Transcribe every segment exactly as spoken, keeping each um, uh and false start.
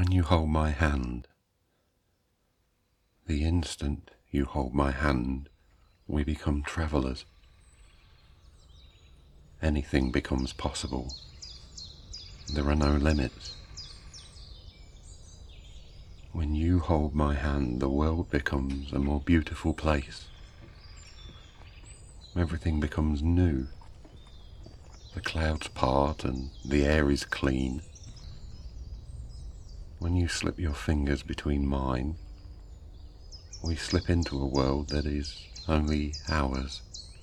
When you hold my hand, the instant you hold my hand, we become travellers. Anything becomes possible. There are no limits. When you hold my hand, the world becomes a more beautiful place. Everything becomes new. The clouds part and the air is clean. When you slip your fingers between mine, we slip into a world that is only ours.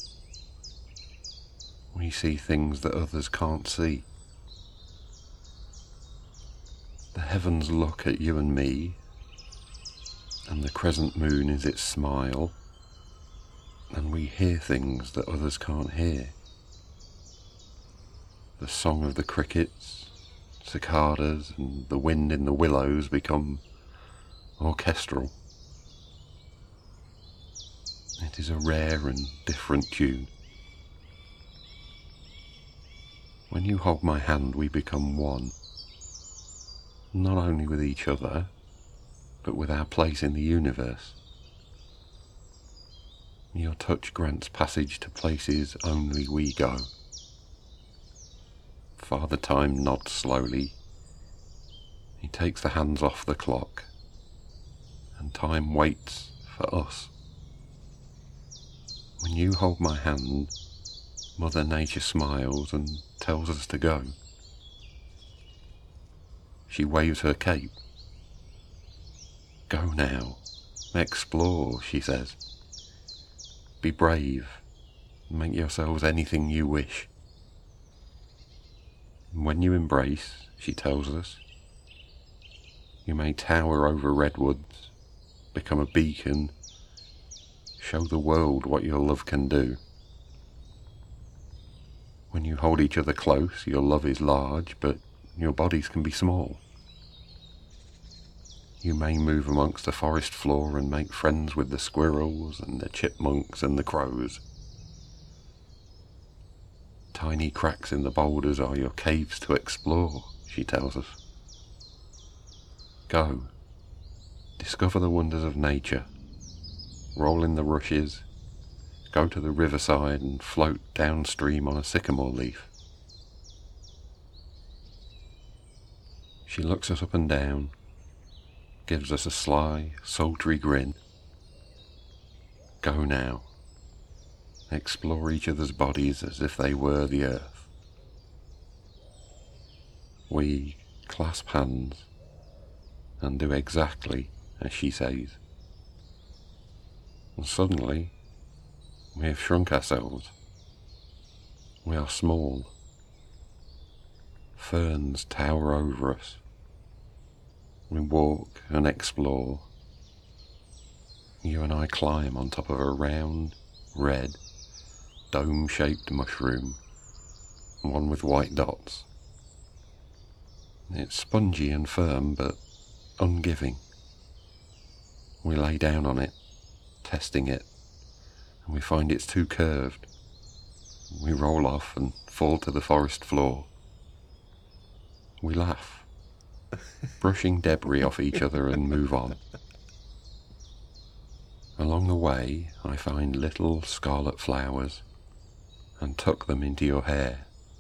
We see things that others can't see. The heavens look at you and me, and the crescent moon is its smile, and we hear things that others can't hear. The song of the crickets, cicadas, and the wind in the willows become orchestral. It is a rare and different tune. When you hold my hand, we become one, not only with each other, but with our place in the universe. Your touch grants passage to places only we go. Father Time nods slowly. He takes the hands off the clock, and time waits for us. When you hold my hand, Mother Nature smiles and tells us to go. She waves her cape. Go now, explore, she says. Be brave, make yourselves anything you wish. When you embrace, she tells us, you may tower over redwoods, become a beacon, show the world what your love can do. When you hold each other close, your love is large, but your bodies can be small. You may move amongst the forest floor and make friends with the squirrels and the chipmunks and the crows. Tiny cracks in the boulders are your caves to explore, she tells us. Go, discover the wonders of nature, roll in the rushes, go to the riverside and float downstream on a sycamore leaf. She looks us up and down, gives us a sly, sultry grin. Go now, explore each other's bodies as if they were the earth. We clasp hands and do exactly as she says. And suddenly, we have shrunk ourselves. We are small. Ferns tower over us. We walk and explore. You and I climb on top of a round, red, dome-shaped mushroom, one with white dots. It's spongy and firm, but ungiving. We lay down on it, testing it, and we find it's too curved. We roll off and fall to the forest floor. We laugh, brushing debris off each other and move on. Along the way, I find little scarlet flowers and tuck them into your hair.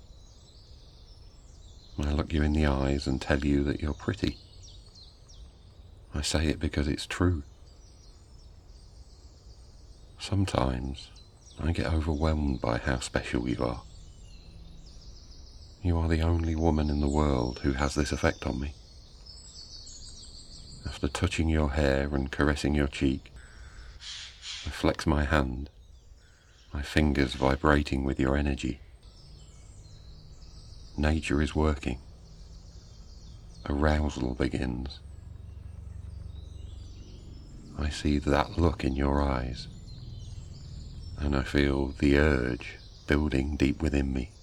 I look you in the eyes and tell you that you're pretty. I say it because it's true. Sometimes I get overwhelmed by how special you are. You are the only woman in the world who has this effect on me. After touching your hair and caressing your cheek, I flex my hand, my fingers vibrating with your energy. Nature is working. Arousal begins. I see that look in your eyes, and I feel the urge building deep within me.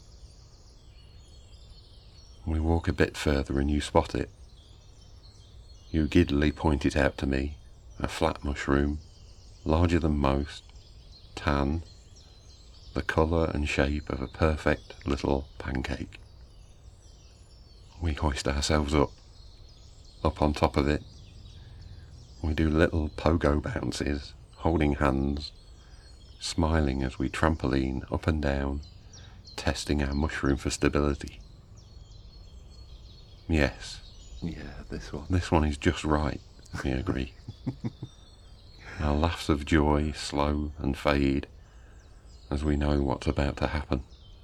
We walk a bit further and you spot it. You giddily point it out to me, a flat mushroom, larger than most, tan, the colour and shape of a perfect little pancake. We hoist ourselves up, up on top of it. We do little pogo bounces, holding hands, smiling as we trampoline up and down, testing our mushroom for stability. Yes. Yeah, this one. This one is just right, we agree. Our laughs of joy slow and fade as we know what's about to happen.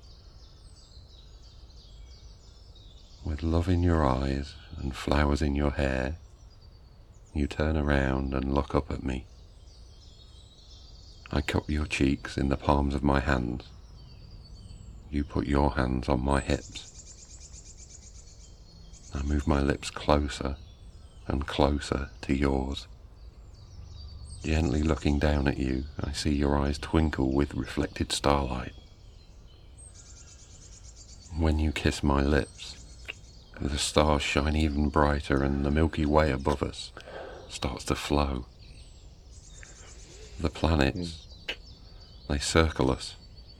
With love in your eyes and flowers in your hair, you turn around and look up at me. I cup your cheeks in the palms of my hands. You put your hands on my hips. I move my lips closer and closer to yours. Gently looking down at you, I see your eyes twinkle with reflected starlight. When you kiss my lips, the stars shine even brighter and the Milky Way above us starts to flow. The planets, they circle us.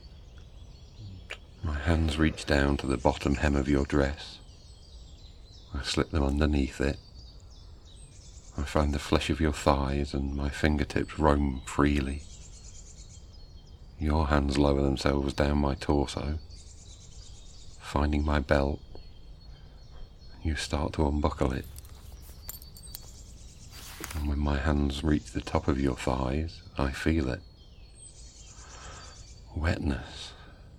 My hands reach down to the bottom hem of your dress. I slip them underneath it. I find the flesh of your thighs and my fingertips roam freely. Your hands lower themselves down my torso, finding my belt. You start to unbuckle it. And when my hands reach the top of your thighs, I feel it. Wetness.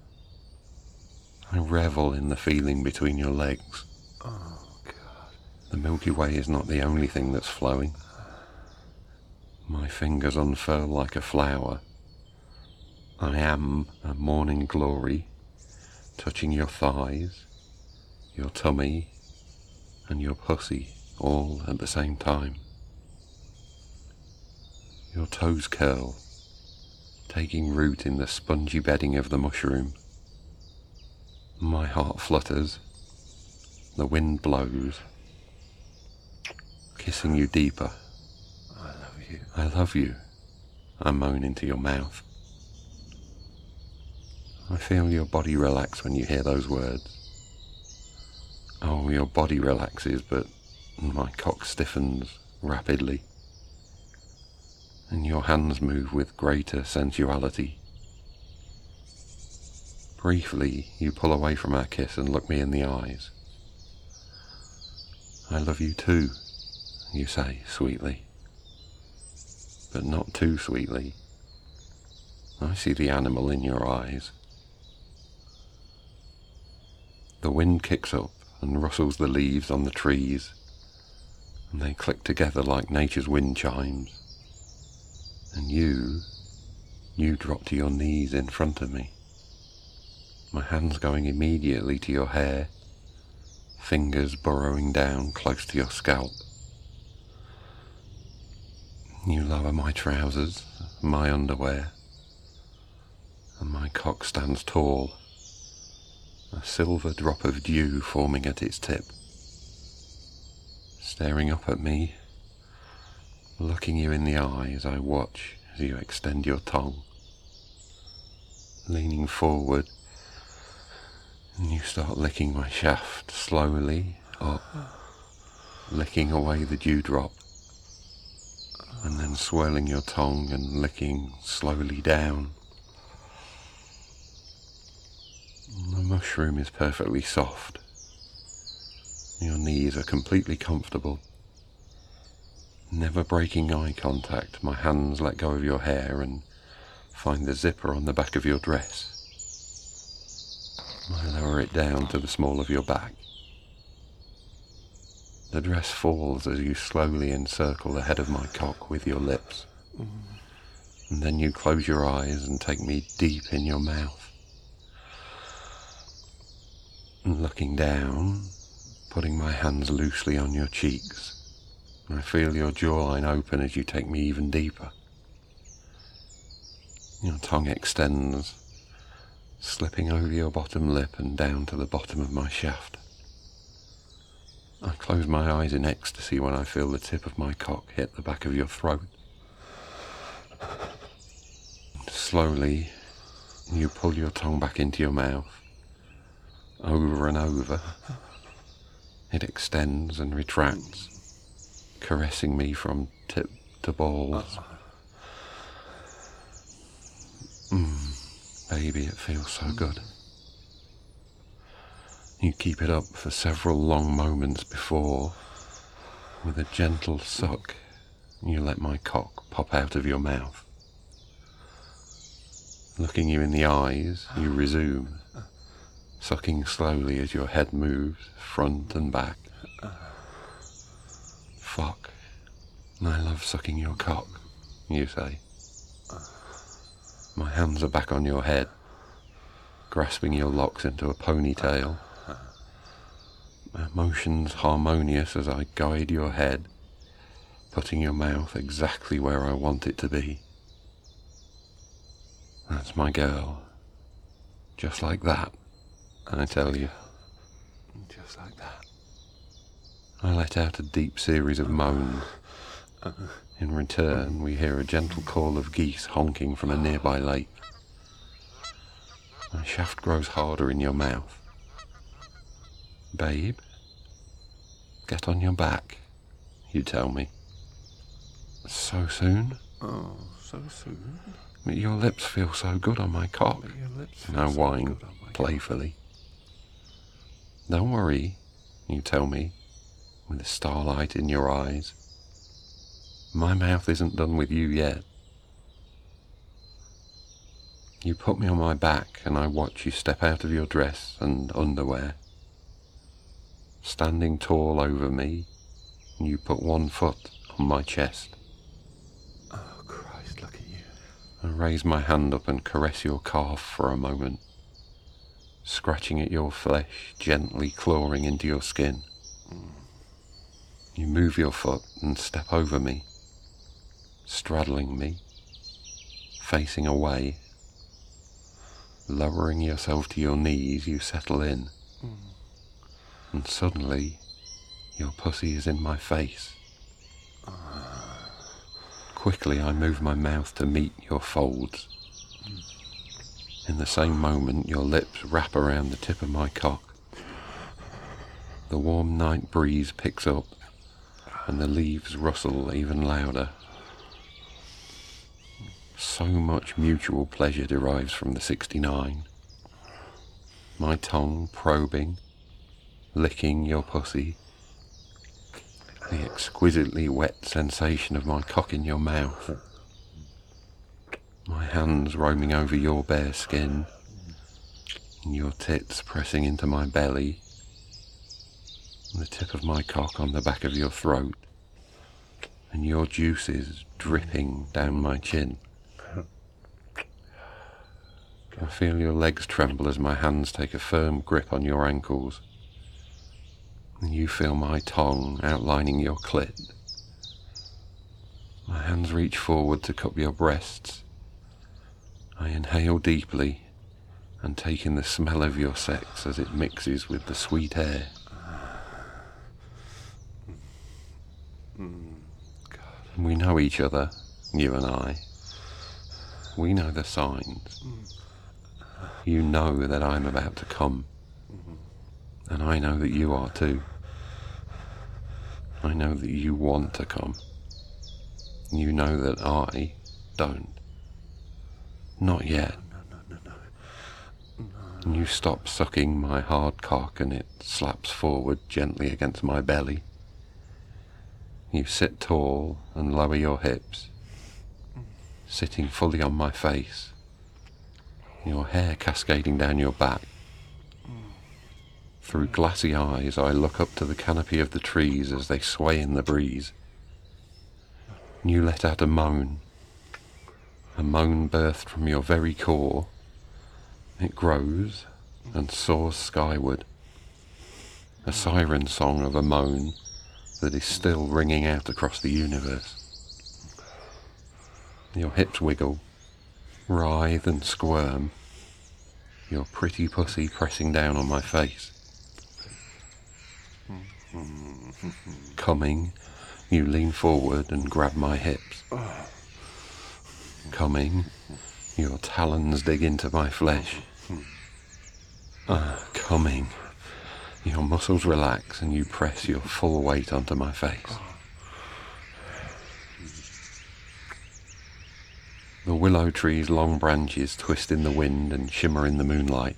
I revel in the feeling between your legs. Oh, God. The Milky Way is not the only thing that's flowing. My fingers unfurl like a flower. I am a morning glory, touching your thighs, your tummy, and your pussy all at the same time. Your toes curl, taking root in the spongy bedding of the mushroom. My heart flutters, the wind blows, kissing you deeper. I love you. I love you, I moan into your mouth. I feel your body relax when you hear those words. Oh, your body relaxes, but my cock stiffens rapidly, and your hands move with greater sensuality. Briefly, you pull away from our kiss and look me in the eyes. I love you too, you say sweetly, but not too sweetly. I see the animal in your eyes. The wind kicks up and rustles the leaves on the trees, and they click together like nature's wind chimes. And you, you drop to your knees in front of me, my hands going immediately to your hair, fingers burrowing down close to your scalp. You lower my trousers, my underwear, and my cock stands tall, a silver drop of dew forming at its tip. Staring up at me, looking you in the eyes, I watch as you extend your tongue. Leaning forward, and you start licking my shaft slowly up, licking away the dewdrop, and then swirling your tongue and licking slowly down. The mushroom is perfectly soft. Your knees are completely comfortable. Never breaking eye contact, my hands let go of your hair and find the zipper on the back of your dress. I lower it down to the small of your back. The dress falls as you slowly encircle the head of my cock with your lips. And then you close your eyes and take me deep in your mouth. And looking down, putting my hands loosely on your cheeks, I feel your jawline open as you take me even deeper. Your tongue extends, slipping over your bottom lip and down to the bottom of my shaft. I close my eyes in ecstasy when I feel the tip of my cock hit the back of your throat. Slowly, you pull your tongue back into your mouth, over and over. It extends and retracts, caressing me from tip to balls. Mm, baby, it feels so good. You keep it up for several long moments before, with a gentle suck, you let my cock pop out of your mouth. Looking you in the eyes, you resume, sucking slowly as your head moves front and back. Fuck, I love sucking your cock, you say. My hands are back on your head, grasping your locks into a ponytail. Motions harmonious as I guide your head, putting your mouth exactly where I want it to be. That's my girl. Just like that, I tell you. Just like that. I let out a deep series of moans. In return, we hear a gentle call of geese honking from a nearby lake. My shaft grows harder in your mouth. Babe, get on your back, you tell me. So soon? Oh, so soon? But your lips feel so good on my cock, But your lips and feel I so whine good on my playfully. Don't worry, you tell me, with the starlight in your eyes. My mouth isn't done with you yet. You put me on my back and I watch you step out of your dress and underwear. Standing tall over me, you put one foot on my chest. Oh, Christ, look at you. I raise my hand up and caress your calf for a moment, scratching at your flesh, gently clawing into your skin. You move your foot and step over me, straddling me, facing away. Lowering yourself to your knees, you settle in. Mm. And suddenly, your pussy is in my face. Quickly, I move my mouth to meet your folds. In the same moment, your lips wrap around the tip of my cock. The warm night breeze picks up, and the leaves rustle even louder. So much mutual pleasure derives from the sixty-nine. My tongue probing, licking your pussy. The exquisitely wet sensation of my cock in your mouth. My hands roaming over your bare skin, and your tits pressing into my belly, and the tip of my cock on the back of your throat, and your juices dripping down my chin. I feel your legs tremble as my hands take a firm grip on your ankles, and you feel my tongue outlining your clit. My hands reach forward to cup your breasts. I inhale deeply and take in the smell of your sex as it mixes with the sweet air. We know each other, you and I. We know the signs. You know that I'm about to come, and I know that you are too. I know that you want to come. You know that I don't. Not yet. No, no, no, no. And you stop sucking my hard cock and it slaps forward gently against my belly. You sit tall and lower your hips, sitting fully on my face, your hair cascading down your back. Through glassy eyes I look up to the canopy of the trees as they sway in the breeze. You let out a moan, a moan birthed from your very core. It grows and soars skyward, a siren song of a moan that is still ringing out across the universe. Your hips wiggle, writhe and squirm, your pretty pussy pressing down on my face. Coming, you lean forward and grab my hips. Coming, your talons dig into my flesh. Ah, coming, your muscles relax and you press your full weight onto my face. The willow tree's long branches twist in the wind and shimmer in the moonlight.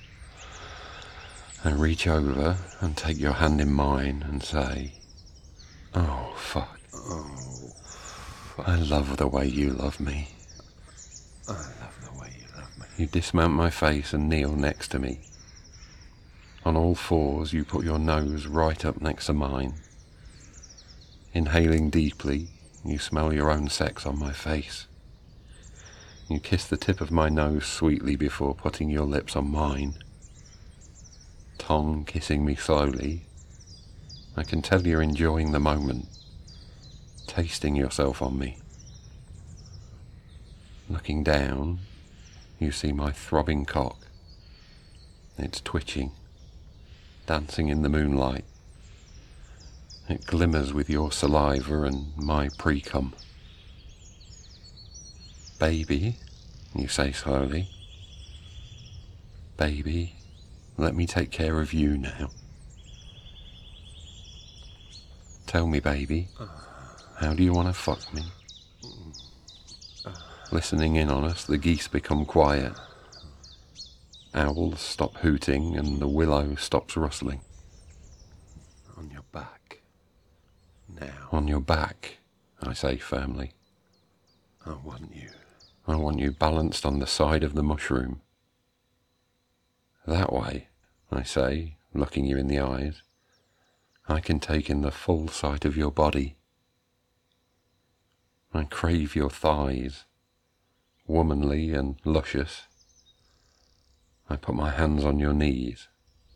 I reach over and take your hand in mine and say, "Oh, fuck. Oh, fuck. I love the way you love me." I love the way you love me. You dismount my face and kneel next to me. On all fours, you put your nose right up next to mine. Inhaling deeply, you smell your own sex on my face. You kiss the tip of my nose sweetly before putting your lips on mine. Tongue kissing me slowly. I can tell you're enjoying the moment, tasting yourself on me. Looking down, you see my throbbing cock. It's twitching, dancing in the moonlight. It glimmers with your saliva and my pre-cum. "Baby," you say slowly. "Baby, let me take care of you now. Tell me, baby, how do you want to fuck me?" Listening in on us, the geese become quiet. Owls stop hooting and the willow stops rustling. On your back. Now. "On your back," I say firmly. I want you. "I want you balanced on the side of the mushroom." "That way," I say, looking you in the eyes, "I can take in the full sight of your body. I crave your thighs, womanly and luscious. I put my hands on your knees.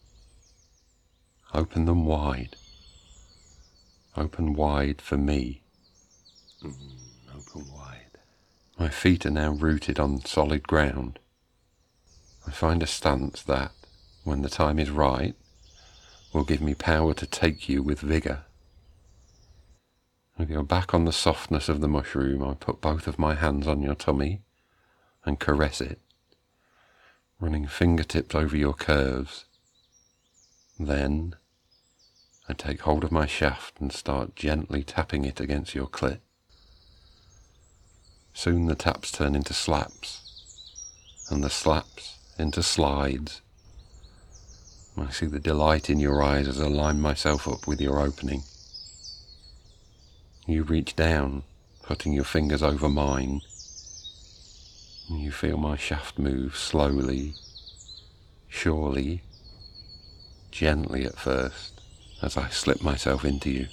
Open them wide. Open wide for me." Mm, open wide. My feet are now rooted on solid ground. I find a stance that, when the time is right, will give me power to take you with vigour. With your back on the softness of the mushroom, I put both of my hands on your tummy and caress it, running fingertips over your curves. Then I take hold of my shaft and start gently tapping it against your clit. Soon the taps turn into slaps, and the slaps into slides. I see the delight in your eyes as I line myself up with your opening. You reach down, putting your fingers over mine. You feel my shaft move slowly, surely, gently at first, as I slip myself into you.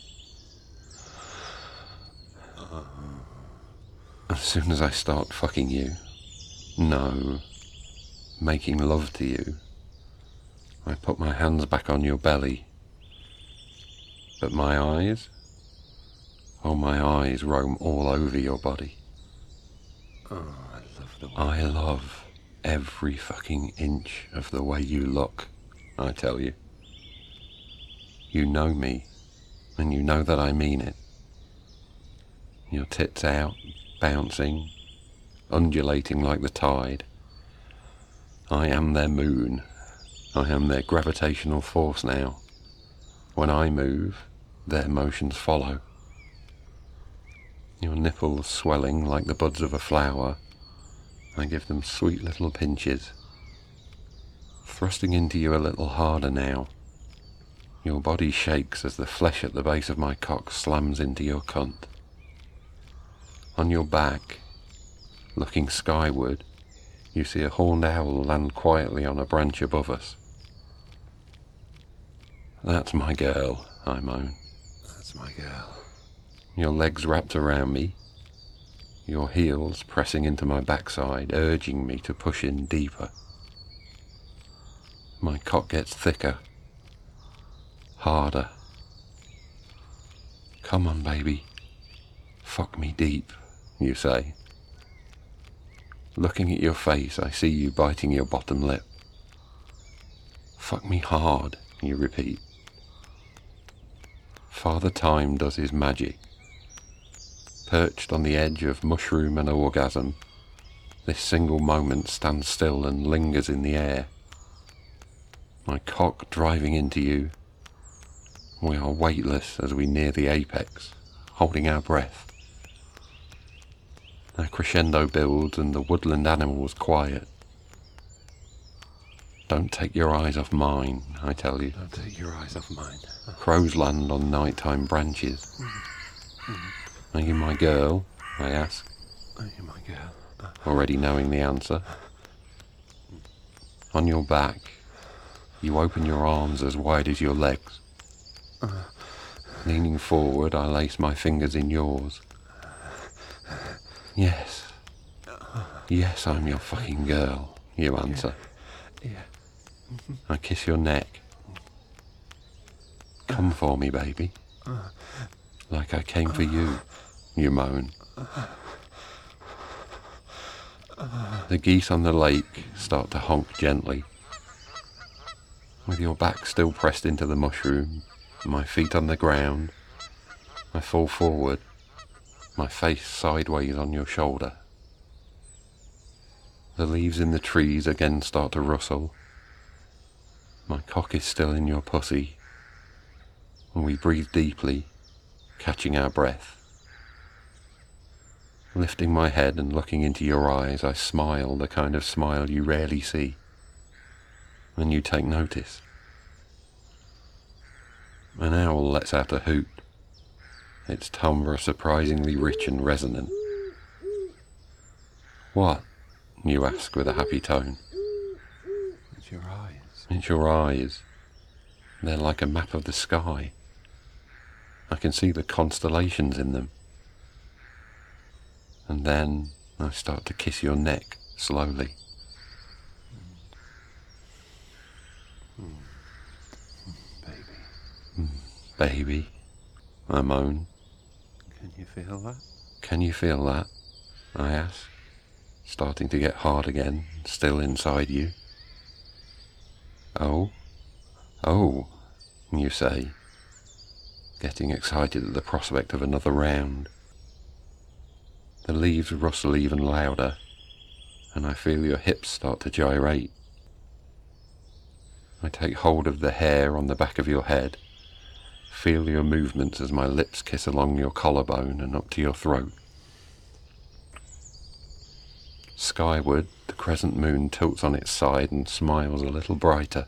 As soon as I start fucking you, no, making love to you, I put my hands back on your belly. But my eyes, oh my eyes roam all over your body. Oh, I love the way. I love every fucking inch of the way you look, I tell you. You know me, and you know that I mean it. Your tits out, bouncing, undulating like the tide. I am their moon. I am their gravitational force now. When I move, their motions follow. Your nipples swelling like the buds of a flower, I give them sweet little pinches. Thrusting into you a little harder now. Your body shakes as the flesh at the base of my cock slams into your cunt. On your back, looking skyward, you see a horned owl land quietly on a branch above us. "That's my girl," I moan. That's my girl. Your legs wrapped around me, your heels pressing into my backside, urging me to push in deeper. My cock gets thicker, harder. "Come on, baby. Fuck me deep," you say. Looking at your face, I see you biting your bottom lip. "Fuck me hard," you repeat. Father Time does his magic. Perched on the edge of mushroom and orgasm, this single moment stands still and lingers in the air. My cock driving into you. We are weightless as we near the apex, holding our breath. A crescendo builds and the woodland animals quiet. Don't take your eyes off mine, I tell you. Don't take your eyes off mine. Crows land on nighttime branches. Are you my girl? I ask, Are you my girl? already knowing the answer. On your back, you open your arms as wide as your legs. Leaning forward, I lace my fingers in yours. Yes. Yes, I'm your fucking girl, you answer. Yeah. I kiss your neck. Come for me, baby. Like I came for you, you moan. The geese on the lake start to honk gently. With your back still pressed into the mushroom, my feet on the ground, I fall forward, my face sideways on your shoulder. The leaves in the trees again start to rustle. My cock is still in your pussy, and we breathe deeply, catching our breath. Lifting my head and looking into your eyes, I smile the kind of smile you rarely see, and you take notice. An owl lets out a hoot, its timbre surprisingly rich and resonant. What? You ask with a happy tone. It's your eyes. It's your eyes. They're like a map of the sky. I can see the constellations in them. And then I start to kiss your neck slowly. Mm. Baby. Mm, baby, I moan. Can you feel that? Can you feel that? I ask, starting to get hard again, still inside you. Oh, oh, you say, getting excited at the prospect of another round. The leaves rustle even louder, and I feel your hips start to gyrate. I take hold of the hair on the back of your head, feel your movements as my lips kiss along your collarbone and up to your throat. Skyward, the crescent moon tilts on its side and smiles a little brighter.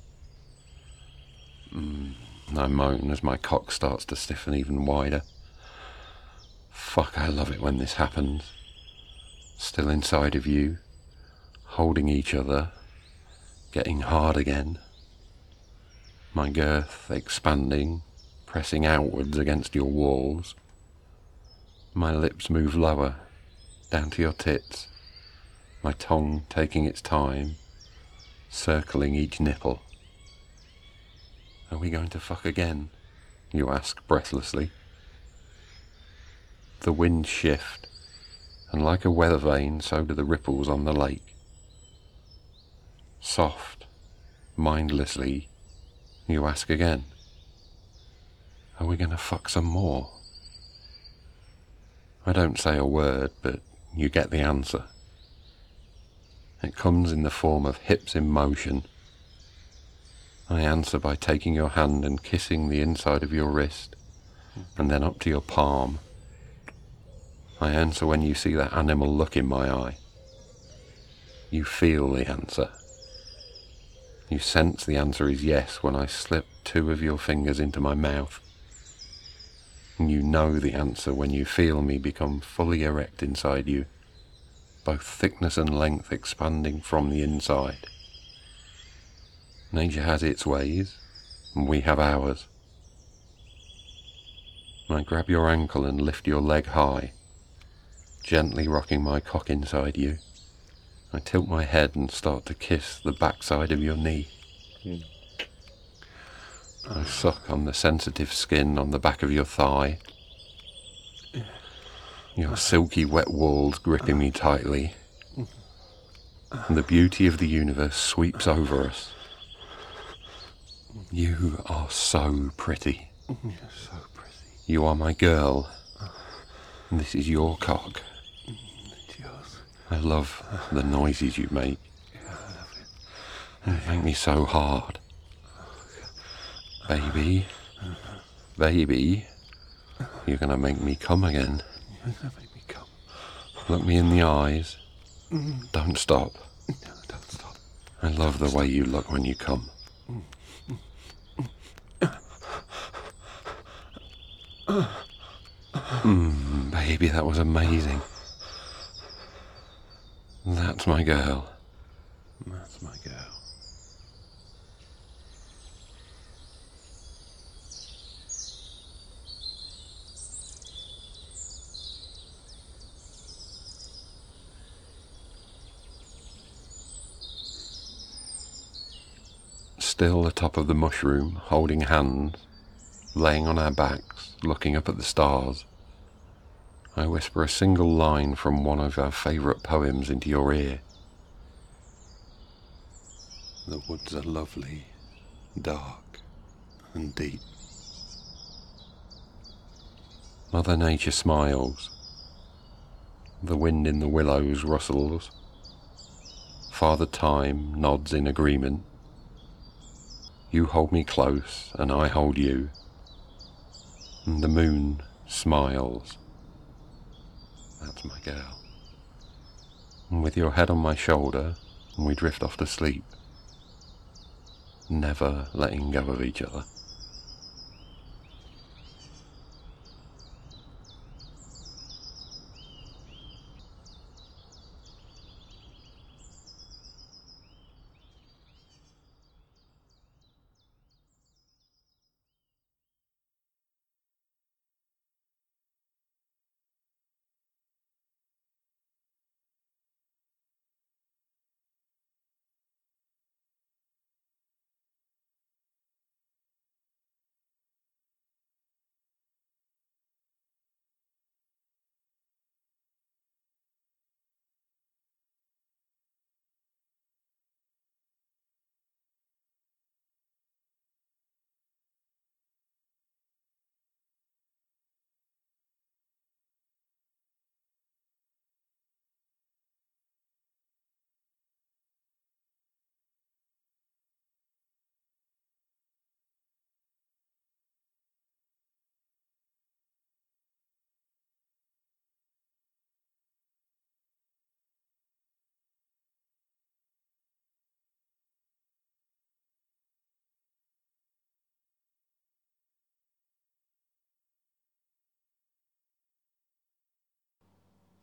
Mm, I moan as my cock starts to stiffen even wider. Fuck, I love it when this happens. Still inside of you, holding each other, getting hard again. My girth expanding, pressing outwards against your walls. My lips move lower, down to your tits, my tongue taking its time, circling each nipple. Are we going to fuck again? You ask breathlessly. The winds shift, and like a weather vane, so do the ripples on the lake. Soft, mindlessly, you ask again. Are we going to fuck some more? I don't say a word, but you get the answer. It comes in the form of hips in motion. I answer by taking your hand and kissing the inside of your wrist, and then up to your palm. I answer when you see that animal look in my eye. You feel the answer. You sense the answer is yes when I slip two of your fingers into my mouth. And you know the answer when you feel me become fully erect inside you, both thickness and length expanding from the inside. Nature has its ways, and we have ours. I grab your ankle and lift your leg high, gently rocking my cock inside you. I tilt my head and start to kiss the backside of your knee. Mm. I suck on the sensitive skin on the back of your thigh. Your silky wet walls gripping me tightly. And the beauty of the universe sweeps over us. You are so pretty. You're so pretty. You are my girl. And this is your cock. It's yours. I love the noises you make. Yeah, I love it. They make me so hard. Baby, baby, you're gonna make me come again. You're gonna make me come. Look me in the eyes. Don't stop. No, don't stop. I love the way you look when you come. Mm, baby, that was amazing. That's my girl. That's my girl. Still atop of the mushroom, holding hands, laying on our backs, looking up at the stars, I whisper a single line from one of our favourite poems into your ear. The woods are lovely, dark and deep. Mother Nature smiles. The wind in the willows rustles. Father Time nods in agreement. You hold me close and I hold you. And the moon smiles. That's my girl. And with your head on my shoulder, we drift off to sleep, never letting go of each other.